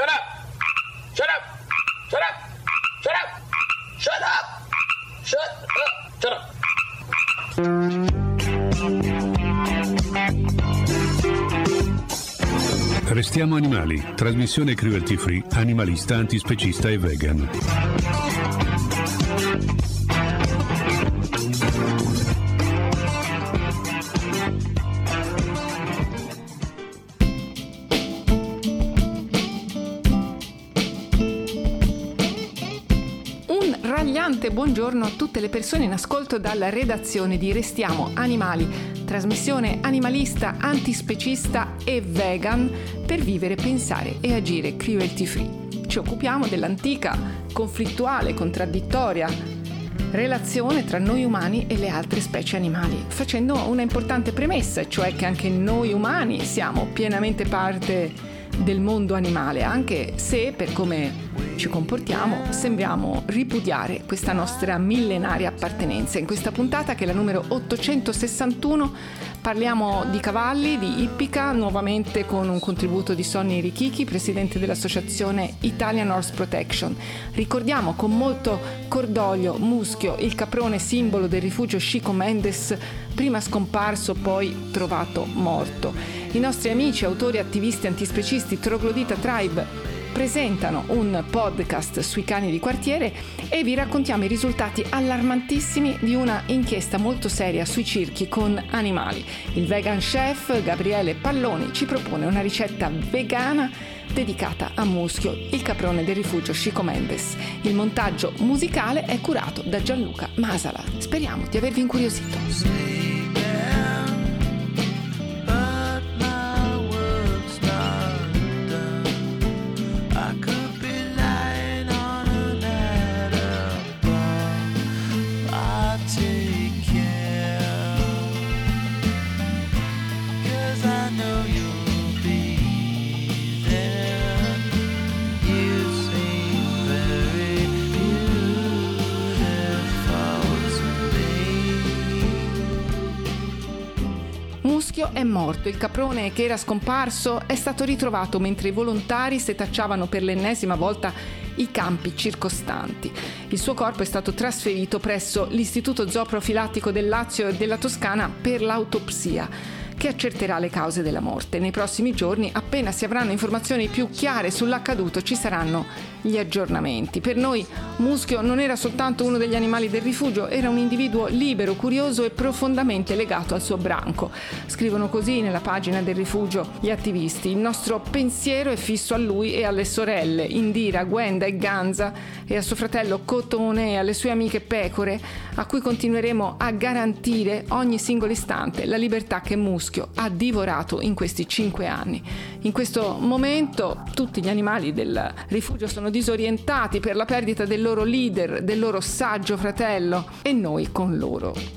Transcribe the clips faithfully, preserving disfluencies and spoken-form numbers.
Shut up! Shut up! Shut up! Shut up! Shut up! Shut up! Shut up! Restiamo animali, trasmissione cruelty free, animalista, antispecista e vegan. Buongiorno a tutte le persone in ascolto dalla redazione di Restiamo Animali, trasmissione animalista, antispecista e vegan per vivere, pensare e agire cruelty free. Ci occupiamo dell'antica, conflittuale, contraddittoria relazione tra noi umani e le altre specie animali, facendo una importante premessa, cioè che anche noi umani siamo pienamente parte del mondo animale, anche se per come ci comportiamo sembriamo ripudiare questa nostra millenaria appartenenza. In questa puntata, che è la numero ottocentosessantuno, parliamo di cavalli, di ippica, nuovamente con un contributo di Sonny Richichi, presidente dell'associazione Italian Horse Protection. Ricordiamo con molto cordoglio Muschio, il caprone simbolo del rifugio Chico Mendes, prima scomparso poi trovato morto. I nostri amici, autori, attivisti, antispecisti Troglodita Tribe presentano un podcast sui cani di quartiere e vi raccontiamo i risultati allarmantissimi di una inchiesta molto seria sui circhi con animali. Il vegan chef Gabriele Palloni ci propone una ricetta vegana dedicata a Muschio, il caprone del rifugio Chico Mendes. Il montaggio musicale è curato da Gianluca Masala. Speriamo di avervi incuriosito. Muschio è morto, il caprone che era scomparso è stato ritrovato mentre i volontari setacciavano per l'ennesima volta i campi circostanti. Il suo corpo è stato trasferito presso l'Istituto Zooprofilattico del Lazio e della Toscana per l'autopsia, che accerterà le cause della morte. Nei prossimi giorni, appena si avranno informazioni più chiare sull'accaduto, ci saranno gli aggiornamenti. Per noi Muschio non era soltanto uno degli animali del rifugio, era un individuo libero, curioso e profondamente legato al suo branco. Scrivono così nella pagina del rifugio gli attivisti. Il nostro pensiero è fisso a lui e alle sorelle Indira, Gwenda e Ganza, e a suo fratello Cotone e alle sue amiche pecore, a cui continueremo a garantire ogni singolo istante la libertà che Muschio ha divorato in questi cinque anni. In questo momento tutti gli animali del rifugio sono disorientati per la perdita del loro leader, del loro saggio fratello, e noi con loro.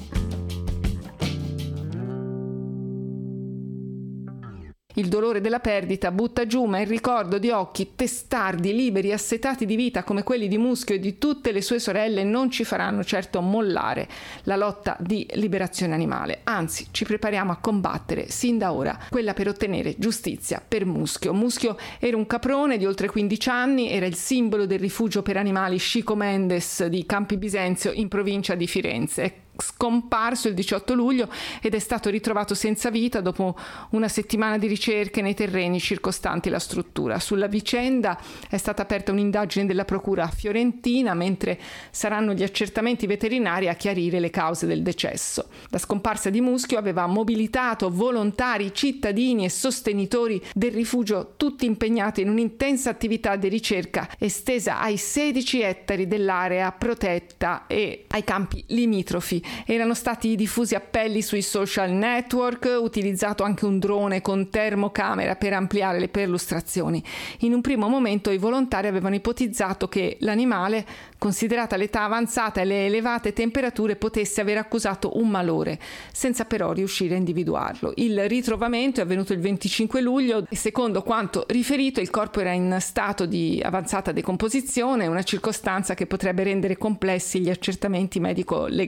Il dolore della perdita butta giù, ma il ricordo di occhi testardi, liberi, assetati di vita come quelli di Muschio e di tutte le sue sorelle non ci faranno certo mollare la lotta di liberazione animale. Anzi, ci prepariamo a combattere sin da ora quella per ottenere giustizia per Muschio. Muschio era un caprone di oltre quindici anni, era il simbolo del rifugio per animali Chico Mendes di Campi Bisenzio in provincia di Firenze. Scomparso il diciotto luglio ed è stato ritrovato senza vita dopo una settimana di ricerche nei terreni circostanti la struttura. Sulla vicenda è stata aperta un'indagine della procura fiorentina, mentre saranno gli accertamenti veterinari a chiarire le cause del decesso. La scomparsa di Muschio aveva mobilitato volontari, cittadini e sostenitori del rifugio, tutti impegnati in un'intensa attività di ricerca estesa ai sedici ettari dell'area protetta e ai campi limitrofi. Erano stati diffusi appelli sui social network, utilizzato anche un drone con termocamera per ampliare le perlustrazioni. In un primo momento i volontari avevano ipotizzato che l'animale, considerata l'età avanzata e le elevate temperature, potesse aver accusato un malore, senza però riuscire a individuarlo. Il ritrovamento è avvenuto il venticinque luglio e secondo quanto riferito il corpo era in stato di avanzata decomposizione, una circostanza che potrebbe rendere complessi gli accertamenti medico-legali.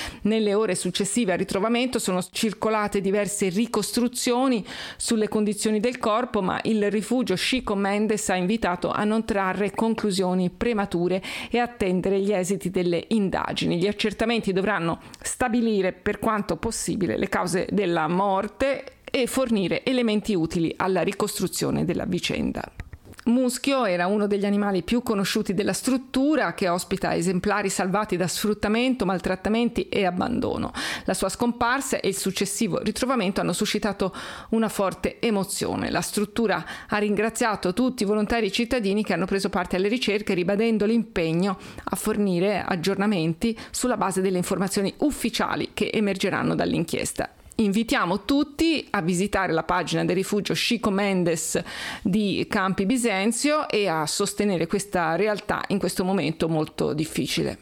Nelle ore successive al ritrovamento sono circolate diverse ricostruzioni sulle condizioni del corpo, ma il rifugio Chico Mendes ha invitato a non trarre conclusioni premature e attendere gli esiti delle indagini. Gli accertamenti dovranno stabilire per quanto possibile le cause della morte e fornire elementi utili alla ricostruzione della vicenda. Muschio era uno degli animali più conosciuti della struttura, che ospita esemplari salvati da sfruttamento, maltrattamenti e abbandono. La sua scomparsa e il successivo ritrovamento hanno suscitato una forte emozione. La struttura ha ringraziato tutti i volontari cittadini che hanno preso parte alle ricerche, ribadendo l'impegno a fornire aggiornamenti sulla base delle informazioni ufficiali che emergeranno dall'inchiesta. Invitiamo tutti a visitare la pagina del rifugio Chico Mendes di Campi Bisenzio e a sostenere questa realtà in questo momento molto difficile.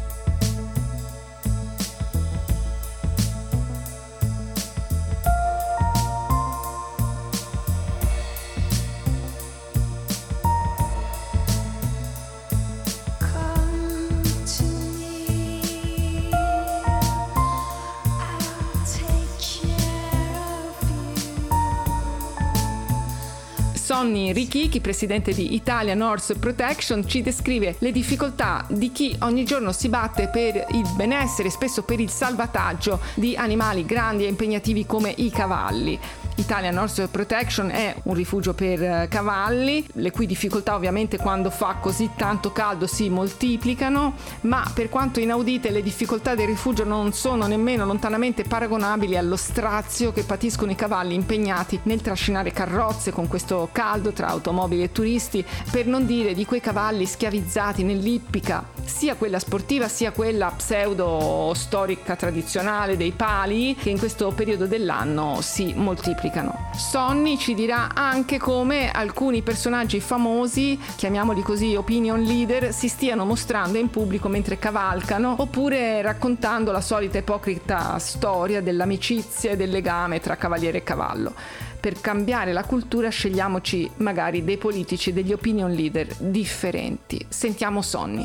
Sonny Richichi, presidente di Italian Horse Protection, ci descrive le difficoltà di chi ogni giorno si batte per il benessere, spesso per il salvataggio di animali grandi e impegnativi come i cavalli. Italian Horse Protection è un rifugio per cavalli, le cui difficoltà ovviamente quando fa così tanto caldo si moltiplicano, ma per quanto inaudite le difficoltà del rifugio non sono nemmeno lontanamente paragonabili allo strazio che patiscono i cavalli impegnati nel trascinare carrozze con questo caldo tra automobili e turisti, per non dire di quei cavalli schiavizzati nell'ippica, sia quella sportiva sia quella pseudo storica tradizionale dei pali, che in questo periodo dell'anno si moltiplicano. Sonny ci dirà anche come alcuni personaggi famosi, chiamiamoli così opinion leader, si stiano mostrando in pubblico mentre cavalcano, oppure raccontando la solita ipocrita storia dell'amicizia e del legame tra cavaliere e cavallo. Per cambiare la cultura scegliamoci magari dei politici, degli opinion leader differenti. Sentiamo Sonny.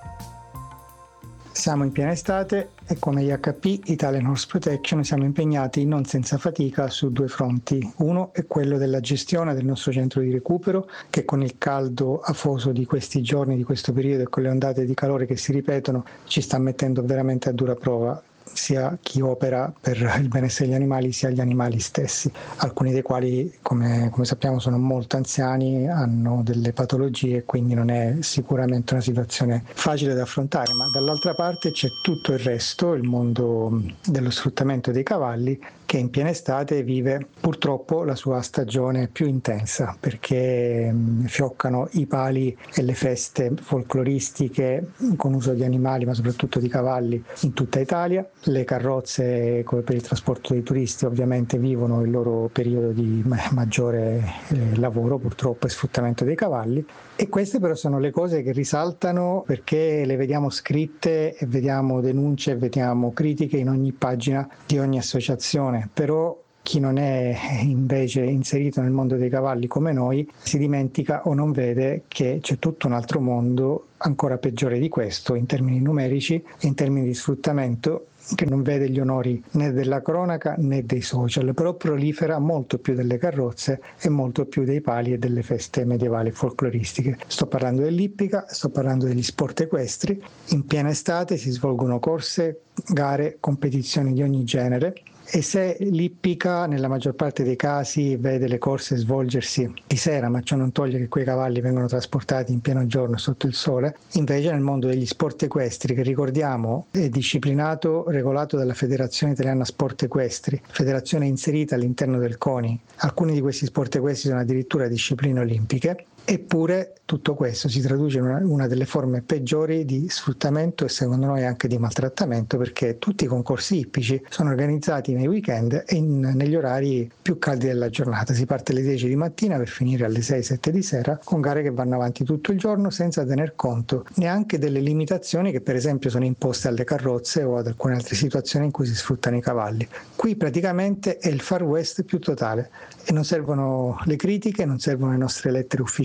Siamo in piena estate e come I H P, Italian Horse Protection, siamo impegnati non senza fatica su due fronti. Uno è quello della gestione del nostro centro di recupero, che con il caldo afoso di questi giorni, di questo periodo e con le ondate di calore che si ripetono, ci sta mettendo veramente a dura prova, sia chi opera per il benessere degli animali sia gli animali stessi, alcuni dei quali come, come sappiamo sono molto anziani, hanno delle patologie e quindi non è sicuramente una situazione facile da affrontare. Ma dall'altra parte c'è tutto il resto, il mondo dello sfruttamento dei cavalli, che in piena estate vive purtroppo la sua stagione più intensa, perché fioccano i pali e le feste folcloristiche con uso di animali, ma soprattutto di cavalli, in tutta Italia. Le carrozze, come per il trasporto dei turisti, ovviamente vivono il loro periodo di maggiore eh, lavoro purtroppo e sfruttamento dei cavalli, e queste però sono le cose che risaltano perché le vediamo scritte e vediamo denunce e vediamo critiche in ogni pagina di ogni associazione. Però chi non è invece inserito nel mondo dei cavalli come noi si dimentica o non vede che c'è tutto un altro mondo ancora peggiore di questo in termini numerici e in termini di sfruttamento, che non vede gli onori né della cronaca né dei social, però prolifera molto più delle carrozze e molto più dei pali e delle feste medievali e folcloristiche. Sto parlando dell'ippica, sto parlando degli sport equestri. In piena estate si svolgono corse, gare, competizioni di ogni genere, e se l'ippica nella maggior parte dei casi vede le corse svolgersi di sera, ma ciò non toglie che quei cavalli vengono trasportati in pieno giorno sotto il sole, invece nel mondo degli sport equestri, che ricordiamo è disciplinato, regolato dalla Federazione Italiana Sport Equestri, federazione inserita all'interno del CONI, alcuni di questi sport equestri sono addirittura discipline olimpiche, eppure tutto questo si traduce in una, una delle forme peggiori di sfruttamento e secondo noi anche di maltrattamento, perché tutti i concorsi ippici sono organizzati nei weekend e in, negli orari più caldi della giornata. Si parte alle dieci di mattina per finire alle sei sette di sera, con gare che vanno avanti tutto il giorno senza tener conto neanche delle limitazioni che per esempio sono imposte alle carrozze o ad alcune altre situazioni in cui si sfruttano i cavalli. Qui praticamente è il Far West più totale e non servono le critiche, non servono le nostre lettere ufficiali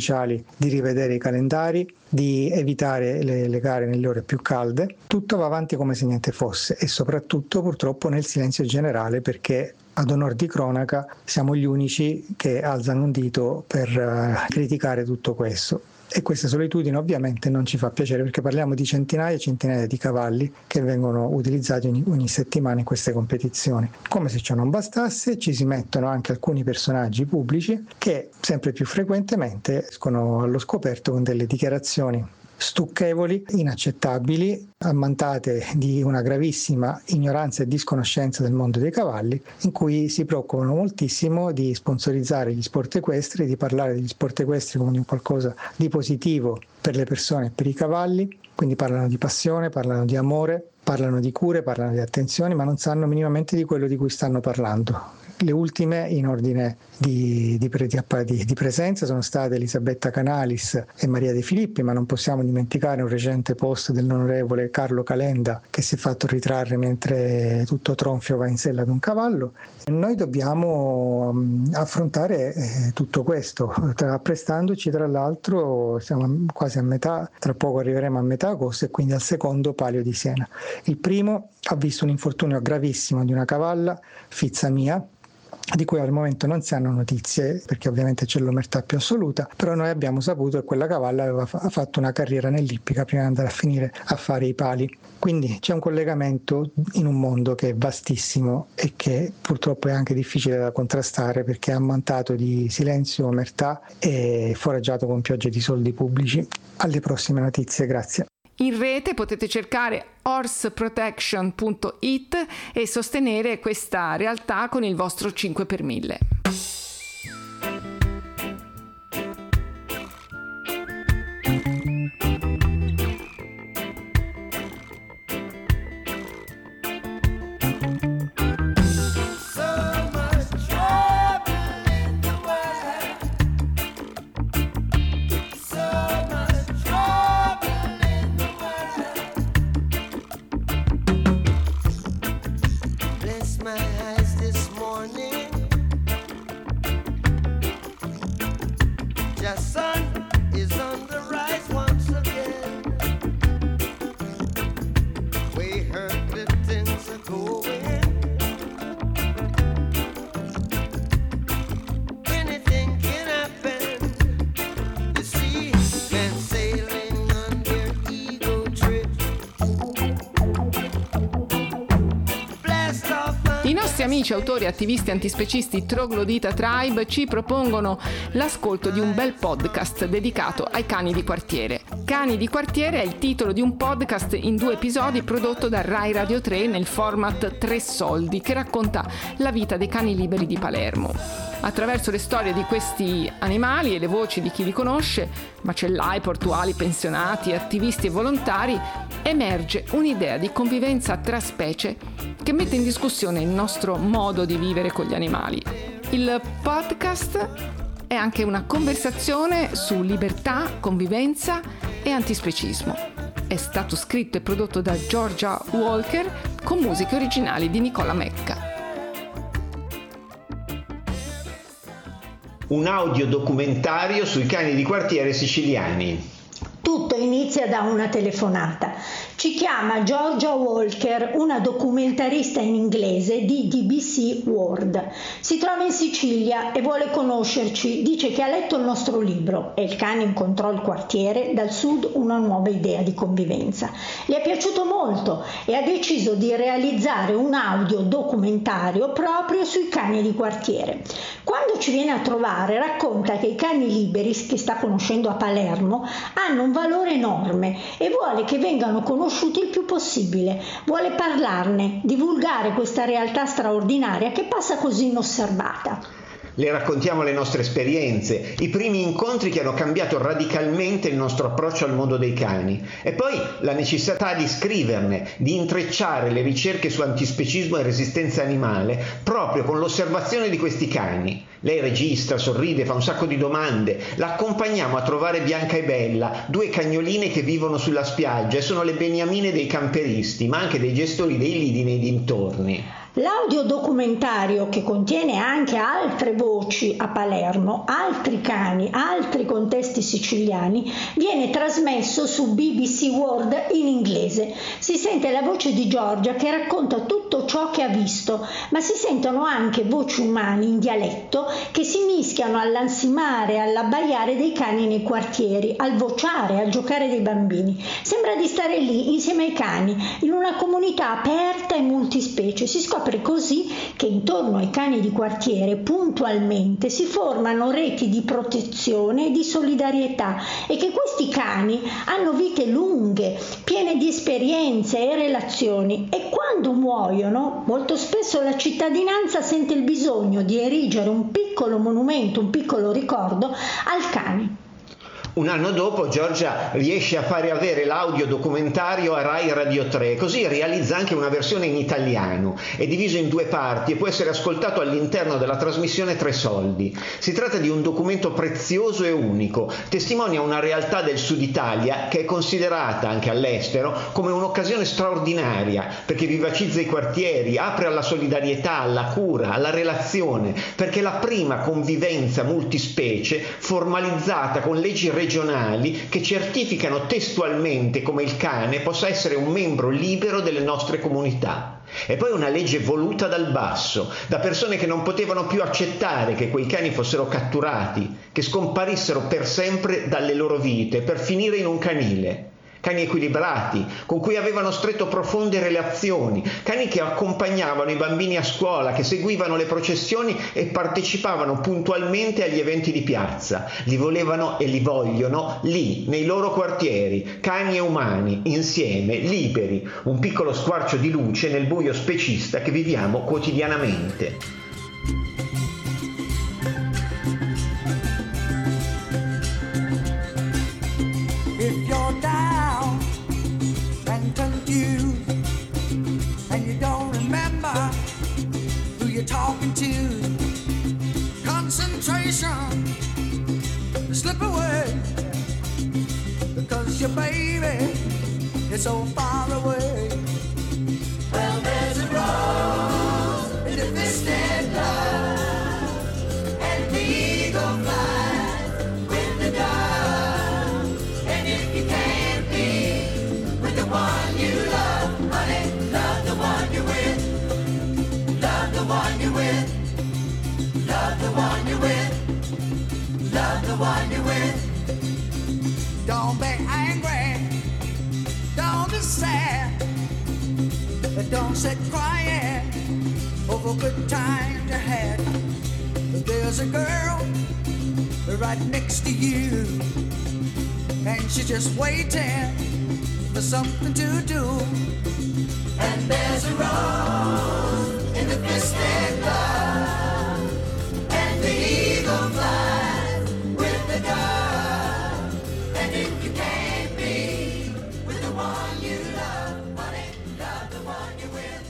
ufficiali di rivedere i calendari, di evitare le, le gare nelle ore più calde. Tutto va avanti come se niente fosse e soprattutto purtroppo nel silenzio generale, perché ad onor di cronaca siamo gli unici che alzano un dito per uh, criticare tutto questo. E questa solitudine ovviamente non ci fa piacere, perché parliamo di centinaia e centinaia di cavalli che vengono utilizzati ogni, ogni settimana in queste competizioni. Come se ciò non bastasse, ci si mettono anche alcuni personaggi pubblici che sempre più frequentemente escono allo scoperto con delle dichiarazioni stucchevoli, inaccettabili, ammantate di una gravissima ignoranza e disconoscenza del mondo dei cavalli, in cui si preoccupano moltissimo di sponsorizzare gli sport equestri, di parlare degli sport equestri come di qualcosa di positivo per le persone e per i cavalli. Quindi parlano di passione, parlano di amore, parlano di cure, parlano di attenzioni, ma non sanno minimamente di quello di cui stanno parlando. Le ultime in ordine di, di, di, di presenza sono state Elisabetta Canalis e Maria De Filippi, ma non possiamo dimenticare un recente post dell'onorevole Carlo Calenda che si è fatto ritrarre mentre tutto tronfio va in sella ad un cavallo. E noi dobbiamo affrontare eh, tutto questo, apprestandoci tra l'altro, siamo quasi a metà, tra poco arriveremo a metà agosto e quindi al secondo Palio di Siena. Il primo ha visto un infortunio gravissimo di una cavalla, Fizza Mia, di cui al momento non si hanno notizie perché ovviamente c'è l'omertà più assoluta, però noi abbiamo saputo che quella cavalla aveva fa- fatto una carriera nell'ippica prima di andare a finire a fare i pali. Quindi c'è un collegamento in un mondo che è vastissimo e che purtroppo è anche difficile da contrastare, perché è ammantato di silenzio, omertà e foraggiato con piogge di soldi pubblici. Alle prossime notizie, grazie. In rete potete cercare horse protection punto it e sostenere questa realtà con il vostro cinque per mille. Amici autori, attivisti antispecisti Troglodita Tribe ci propongono l'ascolto di un bel podcast dedicato ai cani di quartiere. Cani di quartiere è il titolo di un podcast in due episodi prodotto da Rai Radio tre nel format Tre Soldi, che racconta la vita dei cani liberi di Palermo. Attraverso le storie di questi animali e le voci di chi li conosce, macellai, portuali, pensionati, attivisti e volontari, emerge un'idea di convivenza tra specie che mette in discussione il nostro modo di vivere con gli animali. Il podcast è anche una conversazione su libertà, convivenza e antispecismo. È stato scritto e prodotto da Georgia Walker con musiche originali di Nicola Mecca. Un audiodocumentario sui cani di quartiere siciliani. Tutto inizia da una telefonata. Ci chiama Georgia Walker, una documentarista in inglese di D B C World. Si trova in Sicilia e vuole conoscerci. Dice che ha letto il nostro libro E il cane incontrò il quartiere, dal sud una nuova idea di convivenza. Le è piaciuto molto e ha deciso di realizzare un audio documentario proprio sui cani di quartiere. Quando ci viene a trovare racconta che i cani liberi che sta conoscendo a Palermo hanno un valore enorme e vuole che vengano conosciuti il più possibile. Vuole parlarne, divulgare questa realtà straordinaria che passa così inosservata. Le raccontiamo le nostre esperienze, i primi incontri che hanno cambiato radicalmente il nostro approccio al mondo dei cani e poi la necessità di scriverne, di intrecciare le ricerche su antispecismo e resistenza animale proprio con l'osservazione di questi cani. Lei registra, sorride, fa un sacco di domande. La accompagniamo a trovare Bianca e Bella, due cagnoline che vivono sulla spiaggia e sono le beniamine dei camperisti, ma anche dei gestori dei lidi nei dintorni. L'audiodocumentario, che contiene anche altre voci a Palermo, altri cani, altri contesti siciliani, viene trasmesso su B B C World in inglese. Si sente la voce di Giorgia che racconta tutto ciò che ha visto, ma si sentono anche voci umane in dialetto che si mischiano all'ansimare, all'abbaiare dei cani nei quartieri, al vociare, al giocare dei bambini. Sembra di stare lì insieme ai cani, in una comunità aperta e multispecie. Si scopre così che intorno ai cani di quartiere puntualmente si formano reti di protezione e di solidarietà e che questi cani hanno vite lunghe, piene di esperienze e relazioni, e quando muoiono molto spesso la cittadinanza sente il bisogno di erigere un piccolo monumento, un piccolo ricordo al cane. Un anno dopo Giorgia riesce a fare avere l'audiodocumentario a Rai Radio tre, così realizza anche una versione in italiano. È diviso in due parti e può essere ascoltato all'interno della trasmissione Tre Soldi. Si tratta di un documento prezioso e unico, testimonia una realtà del Sud Italia che è considerata anche all'estero come un'occasione straordinaria, perché vivacizza i quartieri, apre alla solidarietà, alla cura, alla relazione, perché è la prima convivenza multispecie formalizzata con leggi regionali regionali che certificano testualmente come il cane possa essere un membro libero delle nostre comunità. E poi una legge voluta dal basso, da persone che non potevano più accettare che quei cani fossero catturati, che scomparissero per sempre dalle loro vite, per finire in un canile. Cani equilibrati, con cui avevano stretto profonde relazioni, cani che accompagnavano i bambini a scuola, che seguivano le processioni e partecipavano puntualmente agli eventi di piazza. Li volevano e li vogliono lì, nei loro quartieri, cani e umani, insieme, liberi, un piccolo squarcio di luce nel buio specista che viviamo quotidianamente. Talking to concentration, slip away because your baby is so far away. Well, there's a rose in the misted blood, and the eagle flies with the dove. And if you can't be with the one you love, honey, love the one you're with. Love the one you're with, love the one you're with, love the one you're with. Don't be angry, don't be sad, don't sit crying over good times you had. There's a girl right next to you, and she's just waiting for something to do. And there's a rose in the misted blood, and the eagle flies with the dove. And if you can't be with the one you love, honey, love the one you're with.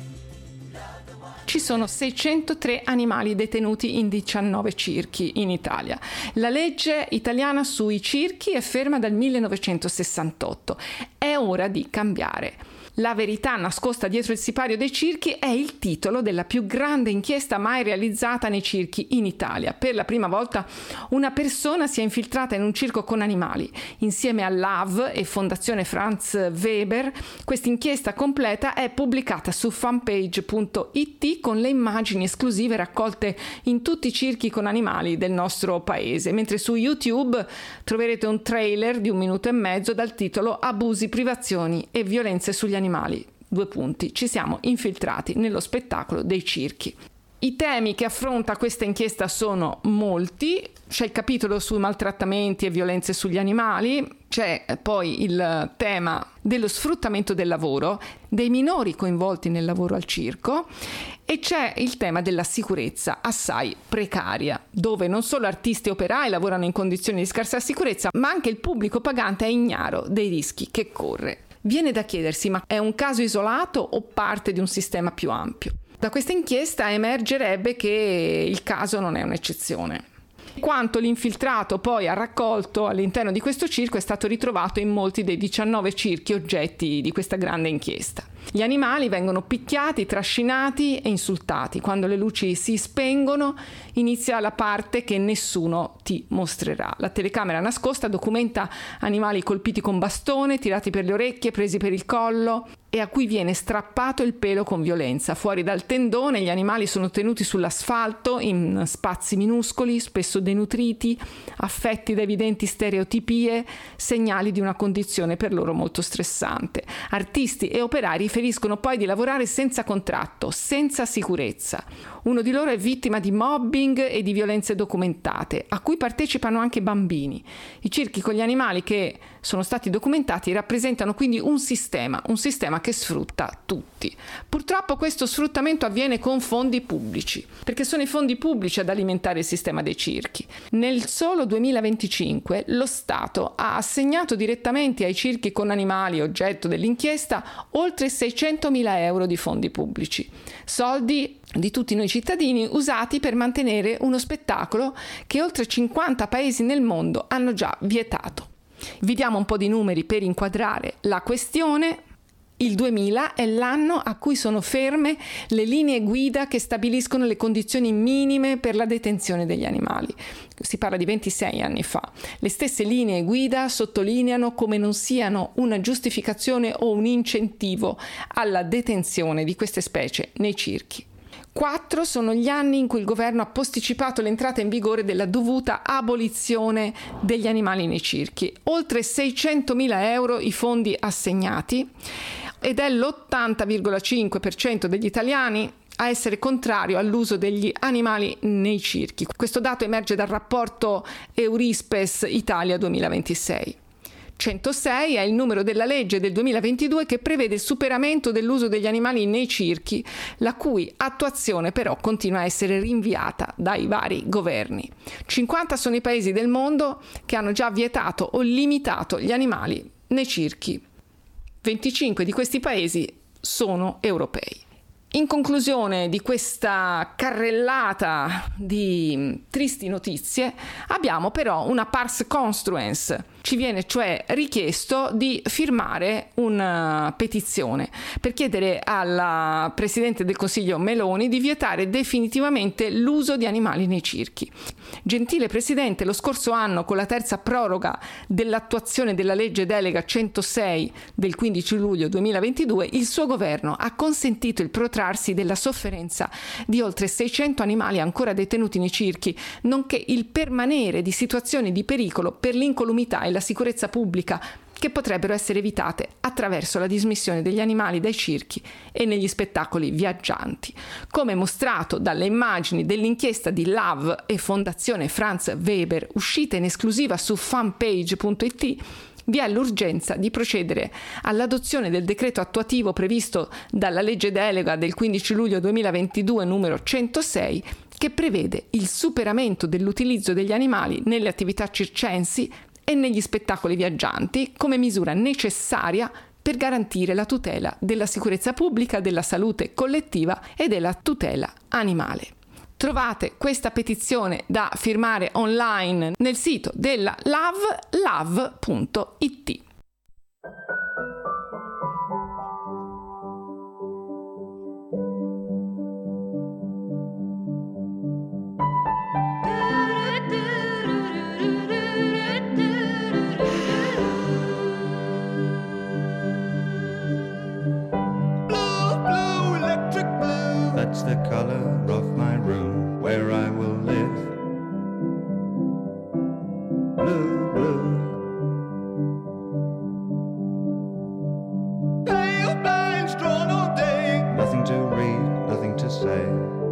Love the one. Ci sono seicentotré animali detenuti in diciannove circhi in Italia. La legge italiana sui circhi è ferma dal millenovecentosessantotto. È ora di cambiare. La verità nascosta dietro il sipario dei circhi è il titolo della più grande inchiesta mai realizzata nei circhi in Italia. Per la prima volta una persona si è infiltrata in un circo con animali. Insieme all'A V e Fondazione Franz Weber, questa inchiesta completa è pubblicata su fanpage punto it con le immagini esclusive raccolte in tutti i circhi con animali del nostro paese, mentre su YouTube troverete un trailer di un minuto e mezzo dal titolo Abusi, privazioni e violenze sugli animali. Animali, due punti, ci siamo infiltrati nello spettacolo dei circhi. I temi che affronta questa inchiesta sono molti, c'è il capitolo sui maltrattamenti e violenze sugli animali, c'è poi il tema dello sfruttamento del lavoro, dei minori coinvolti nel lavoro al circo, e c'è il tema della sicurezza assai precaria, dove non solo artisti e operai lavorano in condizioni di scarsa sicurezza, ma anche il pubblico pagante è ignaro dei rischi che corre. Viene da chiedersi, ma è un caso isolato o parte di un sistema più ampio? Da questa inchiesta emergerebbe che il caso non è un'eccezione. Quanto l'infiltrato poi ha raccolto all'interno di questo circo è stato ritrovato in molti dei diciannove circhi oggetti di questa grande inchiesta. Gli animali vengono picchiati, trascinati e insultati. Quando le luci si spengono, inizia la parte che nessuno ti mostrerà. La telecamera nascosta documenta animali colpiti con bastone, tirati per le orecchie, presi per il collo e a cui viene strappato il pelo con violenza. Fuori dal tendone gli animali sono tenuti sull'asfalto in spazi minuscoli, spesso denutriti, affetti da evidenti stereotipie, segnali di una condizione per loro molto stressante. Artisti e operai riferiscono poi di lavorare senza contratto, senza sicurezza. Uno di loro è vittima di mobbing e di violenze documentate, a cui partecipano anche bambini. I circhi con gli animali che sono stati documentati rappresentano quindi un sistema, un sistema che sfrutta tutti. Purtroppo questo sfruttamento avviene con fondi pubblici, perché sono i fondi pubblici ad alimentare il sistema dei circhi. Nel solo duemilaventicinque lo Stato ha assegnato direttamente ai circhi con animali oggetto dell'inchiesta oltre seicentomila euro di fondi pubblici, soldi di tutti noi cittadini usati per mantenere uno spettacolo che oltre cinquanta paesi nel mondo hanno già vietato. Vi diamo un po' di numeri per inquadrare la questione. Il duemila è l'anno a cui sono ferme le linee guida che stabiliscono le condizioni minime per la detenzione degli animali. Si parla di ventisei anni fa. Le stesse linee guida sottolineano come non siano una giustificazione o un incentivo alla detenzione di queste specie nei circhi. Quattro sono gli anni in cui il governo ha posticipato l'entrata in vigore della dovuta abolizione degli animali nei circhi. Oltre seicentomila euro i fondi assegnati ed è l'ottanta virgola cinque per cento degli italiani a essere contrario all'uso degli animali nei circhi. Questo dato emerge dal rapporto Eurispes Italia duemilaventisei. centosei è il numero della legge del duemilaventidue che prevede il superamento dell'uso degli animali nei circhi, la cui attuazione però continua a essere rinviata dai vari governi. cinquanta sono i paesi del mondo che hanno già vietato o limitato gli animali nei circhi. venticinque di questi paesi sono europei. In conclusione di questa carrellata di tristi notizie, abbiamo però una pars construens. Ci viene cioè richiesto di firmare una petizione per chiedere alla Presidente del Consiglio Meloni di vietare definitivamente l'uso di animali nei circhi. Gentile Presidente, lo scorso anno, con la terza proroga dell'attuazione della legge delega centosei del quindici luglio duemilaventidue, il suo governo ha consentito il protrarsi della sofferenza di oltre seicento animali ancora detenuti nei circhi, nonché il permanere di situazioni di pericolo per l'incolumità e la sicurezza pubblica che potrebbero essere evitate attraverso la dismissione degli animali dai circhi e negli spettacoli viaggianti. Come mostrato dalle immagini dell'inchiesta di Love e Fondazione Franz Weber uscita in esclusiva su fanpage punto it, vi è l'urgenza di procedere all'adozione del decreto attuativo previsto dalla legge delega del quindici luglio duemilaventidue numero centosei, che prevede il superamento dell'utilizzo degli animali nelle attività circensi e negli spettacoli viaggianti come misura necessaria per garantire la tutela della sicurezza pubblica, della salute collettiva e della tutela animale. Trovate questa petizione da firmare online nel sito della Love, love punto it. That's the color of my room where I will live. Blue, blue. Pale blinds drawn all day. Nothing to read, nothing to say.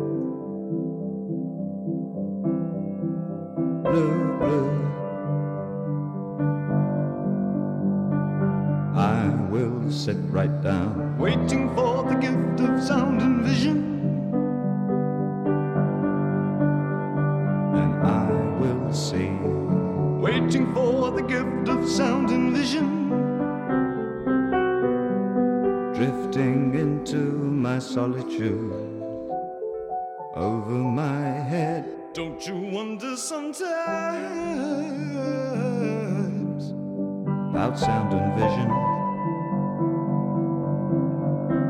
Blue, blue. I will sit right down, waiting for the gift of sound and vision. See, waiting for the gift of sound and vision, drifting into my solitude, over my head. Don't you wonder sometimes about sound and vision?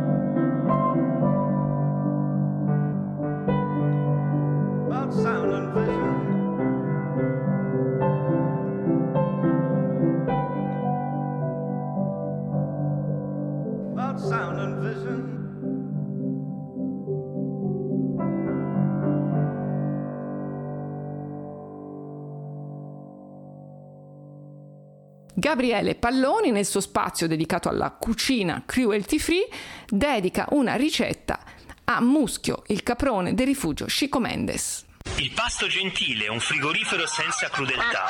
Gabriele Palloni, nel suo spazio dedicato alla cucina cruelty free, dedica una ricetta a Muschio, il caprone del rifugio Chico Mendes. Il pasto gentile, un frigorifero senza crudeltà.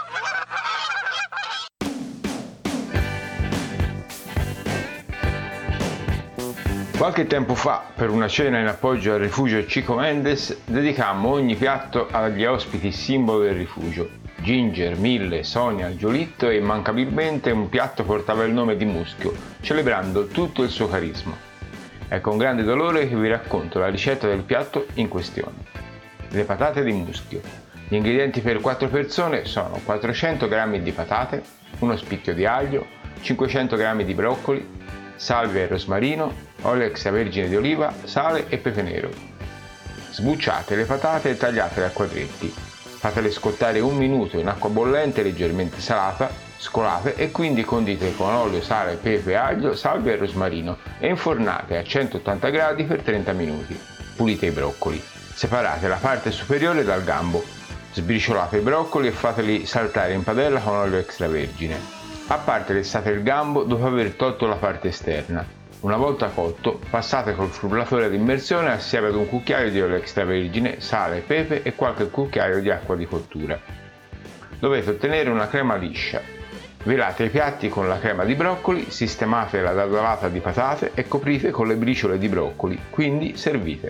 Qualche tempo fa, per una cena in appoggio al rifugio Chico Mendes, dedicammo ogni piatto agli ospiti simbolo del rifugio. Ginger, Mille, Sonia, Giolitto e immancabilmente un piatto portava il nome di Muschio, celebrando tutto il suo carisma. È con grande dolore che vi racconto la ricetta del piatto in questione. Le patate di Muschio. Gli ingredienti per quattro persone sono quattrocento grammi di patate, uno spicchio di aglio, cinquecento grammi di broccoli, salvia e rosmarino, olio extravergine di oliva, sale e pepe nero. Sbucciate le patate e tagliatele a quadretti. Fatele scottare un minuto in acqua bollente leggermente salata, scolate e quindi condite con olio, sale, pepe, aglio, salvia e rosmarino e infornate a centottanta gradi per trenta minuti. Pulite i broccoli. Separate la parte superiore dal gambo. Sbriciolate i broccoli e fateli saltare in padella con olio extravergine. A parte lessate il gambo dopo aver tolto la parte esterna. Una volta cotto, passate col frullatore ad immersione assieme ad un cucchiaio di olio extravergine, sale, pepe e qualche cucchiaio di acqua di cottura. Dovete ottenere una crema liscia. Velate i piatti con la crema di broccoli, sistemate la dadolata di patate e coprite con le briciole di broccoli, quindi servite.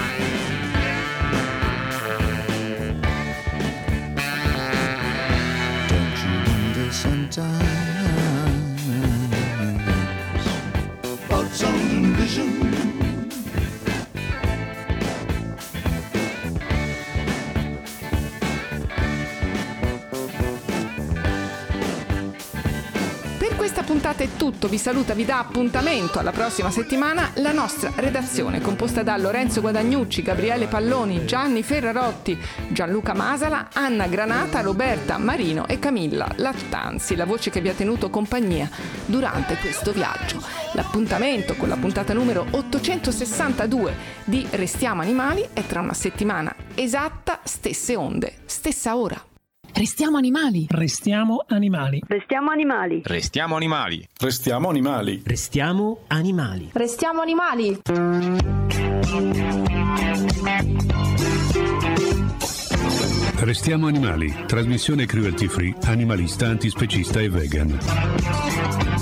Per questa puntata è tutto, vi saluta, vi dà appuntamento alla prossima settimana la nostra redazione composta da Lorenzo Guadagnucci, Gabriele Palloni, Gianni Ferrarotti, Gianluca Masala, Anna Granata, Roberta Marino e Camilla Lattanzi, la voce che vi ha tenuto compagnia durante questo viaggio. L'appuntamento con la puntata numero ottocentosessantadue di Restiamo Animali è tra una settimana esatta, stesse onde, stessa ora. Restiamo animali. Restiamo animali. Restiamo animali. Restiamo animali. Restiamo animali. Restiamo animali. Restiamo animali. Restiamo animali. Trasmissione cruelty free, animalista, antispecista e vegan.